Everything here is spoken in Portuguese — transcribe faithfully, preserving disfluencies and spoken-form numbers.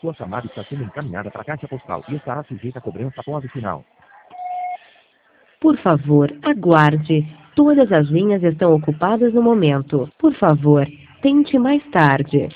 Sua chamada está sendo encaminhada para a caixa postal e estará sujeita a cobrança após o sinal. Por favor, aguarde. Todas as linhas estão ocupadas no momento. Por favor, tente mais tarde.